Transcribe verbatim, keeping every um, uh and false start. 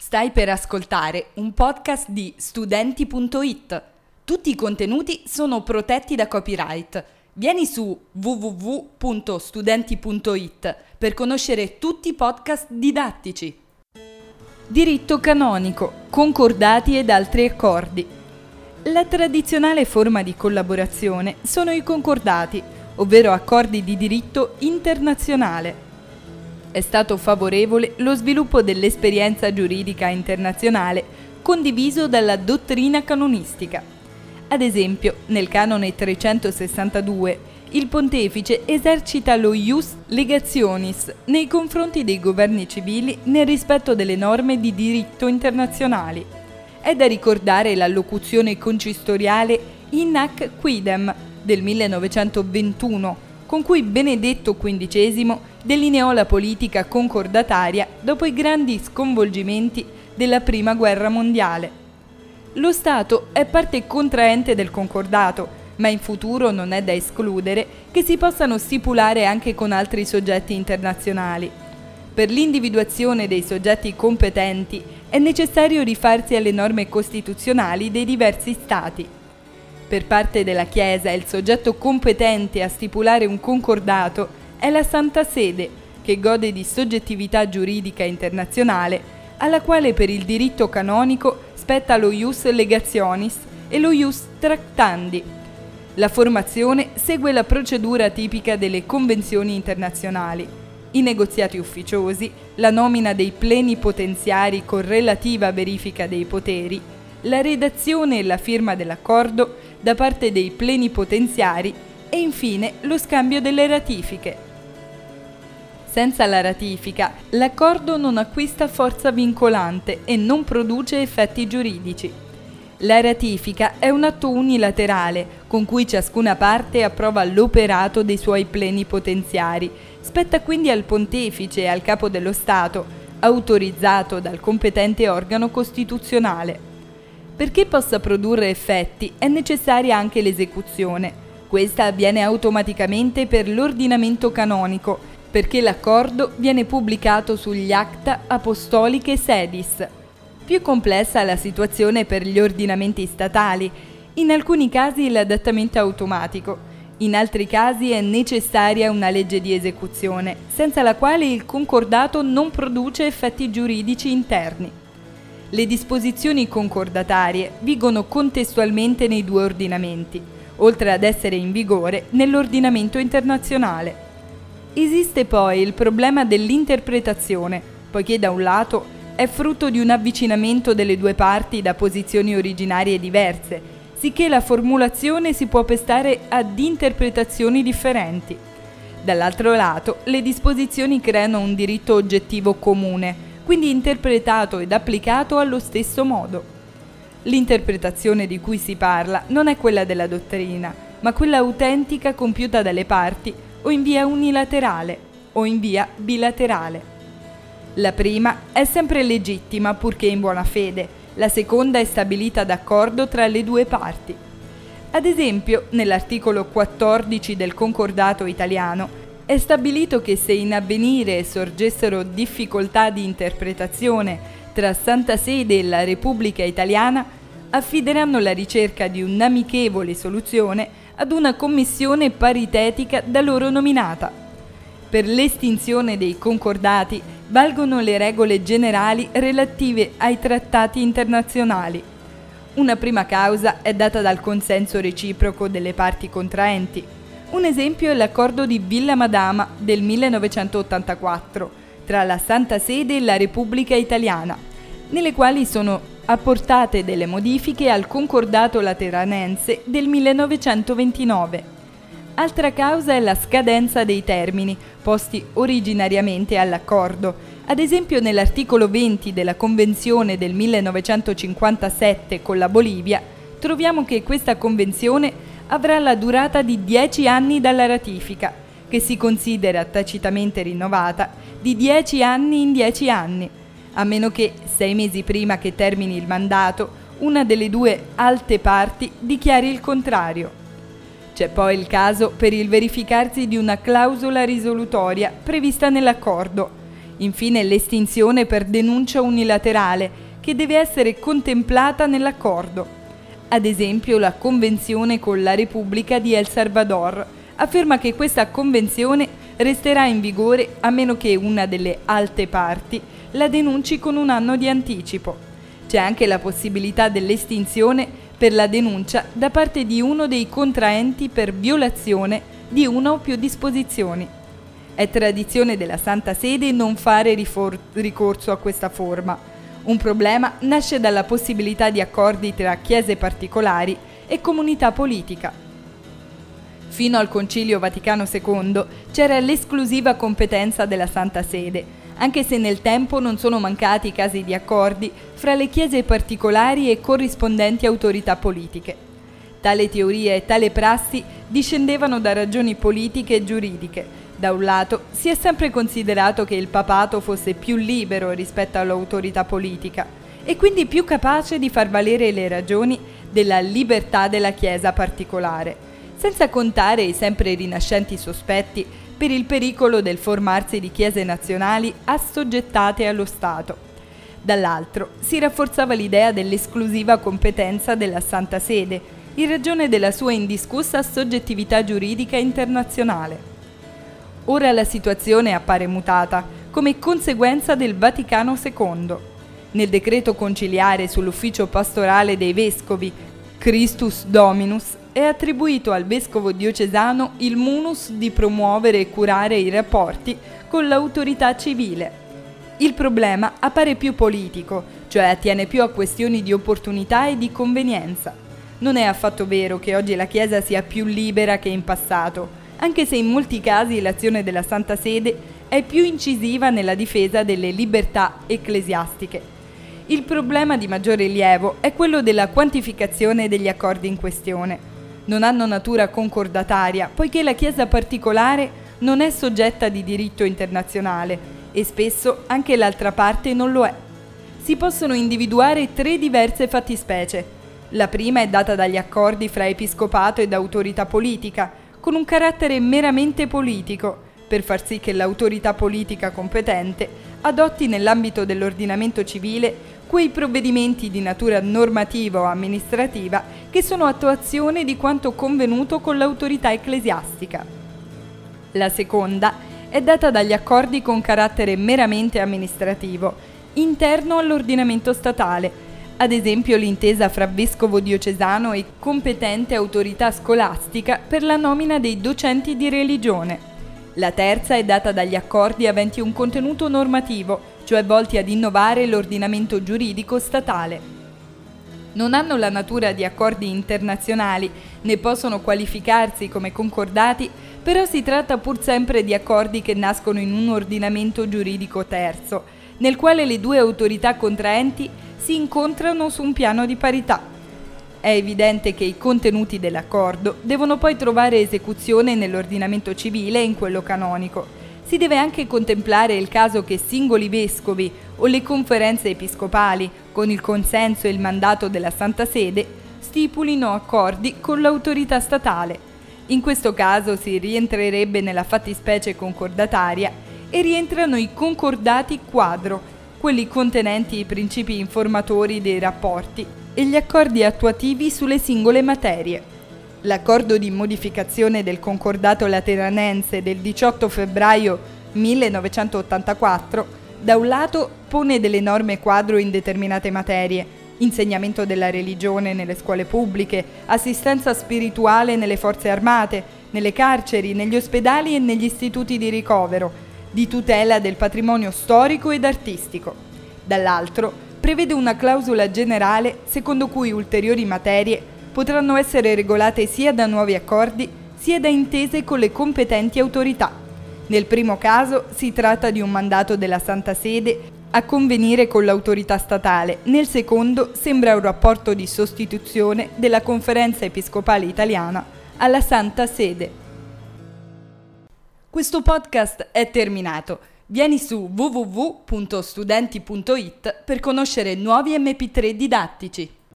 Stai per ascoltare un podcast di studenti punto it. Tutti i contenuti sono protetti da copyright. Vieni su w w w punto studenti punto it per conoscere tutti i podcast didattici. Diritto canonico, concordati ed altri accordi. La tradizionale forma di collaborazione sono i concordati, ovvero accordi di diritto internazionale. È stato favorevole lo sviluppo dell'esperienza giuridica internazionale condiviso dalla dottrina canonistica. Ad esempio, nel canone trecentosessantadue, il pontefice esercita lo ius legationis nei confronti dei governi civili nel rispetto delle norme di diritto internazionali. È da ricordare l'allocuzione concistoriale In Hac Quidem del millenovecentoventuno, con cui Benedetto quindicesimo delineò la politica concordataria dopo i grandi sconvolgimenti della Prima Guerra Mondiale. Lo Stato è parte contraente del concordato, ma in futuro non è da escludere che si possano stipulare anche con altri soggetti internazionali. Per l'individuazione dei soggetti competenti è necessario rifarsi alle norme costituzionali dei diversi Stati. Per parte della Chiesa il soggetto competente a stipulare un concordato è la Santa Sede, che gode di soggettività giuridica internazionale, alla quale per il diritto canonico spetta lo ius legationis e lo ius tractandi. La formazione segue la procedura tipica delle convenzioni internazionali: i negoziati ufficiosi, la nomina dei plenipotenziari con relativa verifica dei poteri, la redazione e la firma dell'accordo da parte dei plenipotenziari e infine lo scambio delle ratifiche. Senza la ratifica, l'accordo non acquista forza vincolante e non produce effetti giuridici. La ratifica è un atto unilaterale con cui ciascuna parte approva l'operato dei suoi plenipotenziari. Spetta quindi al pontefice e al capo dello Stato, autorizzato dal competente organo costituzionale. Perché possa produrre effetti è necessaria anche l'esecuzione. Questa avviene automaticamente per l'ordinamento canonico, perché l'accordo viene pubblicato sugli Acta Apostoliche Sedis. Più complessa è la situazione per gli ordinamenti statali. In alcuni casi l'adattamento è automatico, in altri casi è necessaria una legge di esecuzione, senza la quale il concordato non produce effetti giuridici interni. Le disposizioni concordatarie vigono contestualmente nei due ordinamenti, oltre ad essere in vigore nell'ordinamento internazionale. Esiste poi il problema dell'interpretazione, poiché da un lato è frutto di un avvicinamento delle due parti da posizioni originarie diverse, sicché la formulazione si può prestare ad interpretazioni differenti. Dall'altro lato, le disposizioni creano un diritto oggettivo comune, quindi interpretato ed applicato allo stesso modo. L'interpretazione di cui si parla non è quella della dottrina, ma quella autentica compiuta dalle parti o in via unilaterale o in via bilaterale. La prima è sempre legittima purché in buona fede, la seconda è stabilita d'accordo tra le due parti. Ad esempio, nell'articolo quattordici del Concordato italiano è stabilito che se in avvenire sorgessero difficoltà di interpretazione tra Santa Sede e la Repubblica Italiana, affideranno la ricerca di un'amichevole soluzione ad una commissione paritetica da loro nominata. Per l'estinzione dei concordati valgono le regole generali relative ai trattati internazionali. Una prima causa è data dal consenso reciproco delle parti contraenti. Un esempio è l'accordo di Villa Madama del millenovecentottantaquattro tra la Santa Sede e la Repubblica Italiana, nelle quali sono apportate delle modifiche al concordato lateranense del millenovecentoventinove. Altra causa è la scadenza dei termini posti originariamente all'accordo. Ad esempio nell'articolo venti della Convenzione del millenovecentocinquantasette con la Bolivia troviamo che questa convenzione avrà la durata di dieci anni dalla ratifica, che si considera tacitamente rinnovata di dieci anni in dieci anni, a meno che, sei mesi prima che termini il mandato, una delle due alte parti dichiari il contrario. C'è poi il caso per il verificarsi di una clausola risolutoria prevista nell'accordo. Infine l'estinzione per denuncia unilaterale, che deve essere contemplata nell'accordo. Ad esempio la Convenzione con la Repubblica di El Salvador afferma che questa convenzione resterà in vigore a meno che una delle alte parti la denunci con un anno di anticipo. C'è anche la possibilità dell'estinzione per la denuncia da parte di uno dei contraenti per violazione di una o più disposizioni. È tradizione della Santa Sede non fare rifor- ricorso a questa forma. Un problema nasce dalla possibilità di accordi tra chiese particolari e comunità politica. Fino al Concilio Vaticano secondo c'era l'esclusiva competenza della Santa Sede, anche se nel tempo non sono mancati casi di accordi fra le chiese particolari e corrispondenti autorità politiche. Tale teoria e tale prassi discendevano da ragioni politiche e giuridiche. Da un lato, si è sempre considerato che il papato fosse più libero rispetto all'autorità politica e quindi più capace di far valere le ragioni della libertà della Chiesa particolare, senza contare i sempre rinascenti sospetti per il pericolo del formarsi di chiese nazionali assoggettate allo Stato. Dall'altro, si rafforzava l'idea dell'esclusiva competenza della Santa Sede, in ragione della sua indiscussa soggettività giuridica internazionale. Ora la situazione appare mutata, come conseguenza del Vaticano secondo. Nel decreto conciliare sull'ufficio pastorale dei vescovi, Christus Dominus, è attribuito al vescovo diocesano il munus di promuovere e curare i rapporti con l'autorità civile. Il problema appare più politico, cioè attiene più a questioni di opportunità e di convenienza. Non è affatto vero che oggi la Chiesa sia più libera che in passato, anche se in molti casi l'azione della Santa Sede è più incisiva nella difesa delle libertà ecclesiastiche. Il problema di maggior rilievo è quello della quantificazione degli accordi in questione. Non hanno natura concordataria, poiché la Chiesa particolare non è soggetta di diritto internazionale e spesso anche l'altra parte non lo è. Si possono individuare tre diverse fattispecie. La prima è data dagli accordi fra episcopato ed autorità politica, con un carattere meramente politico, per far sì che l'autorità politica competente adotti nell'ambito dell'ordinamento civile quei provvedimenti di natura normativa o amministrativa che sono attuazione di quanto convenuto con l'autorità ecclesiastica. La seconda è data dagli accordi con carattere meramente amministrativo, interno all'ordinamento statale, ad esempio l'intesa fra vescovo diocesano e competente autorità scolastica per la nomina dei docenti di religione. La terza è data dagli accordi aventi un contenuto normativo, cioè volti ad innovare l'ordinamento giuridico statale. Non hanno la natura di accordi internazionali, né possono qualificarsi come concordati, però si tratta pur sempre di accordi che nascono in un ordinamento giuridico terzo, nel quale le due autorità contraenti si incontrano su un piano di parità. È evidente che i contenuti dell'accordo devono poi trovare esecuzione nell'ordinamento civile e in quello canonico. Si deve anche contemplare il caso che singoli vescovi o le conferenze episcopali, con il consenso e il mandato della Santa Sede, stipulino accordi con l'autorità statale. In questo caso si rientrerebbe nella fattispecie concordataria e rientrano i concordati quadro, quelli contenenti i principi informatori dei rapporti e gli accordi attuativi sulle singole materie. L'accordo di modificazione del Concordato Lateranense del diciotto febbraio millenovecentottantaquattro, da un lato pone delle norme quadro in determinate materie: insegnamento della religione nelle scuole pubbliche, assistenza spirituale nelle forze armate, nelle carceri, negli ospedali e negli istituti di ricovero, di tutela del patrimonio storico ed artistico. Dall'altro prevede una clausola generale secondo cui ulteriori materie potranno essere regolate sia da nuovi accordi sia da intese con le competenti autorità. Nel primo caso si tratta di un mandato della Santa Sede a convenire con l'autorità statale, nel secondo sembra un rapporto di sostituzione della Conferenza Episcopale Italiana alla Santa Sede. Questo podcast è terminato. Vieni su w w w punto studenti punto i t per conoscere nuovi emme pi tre didattici.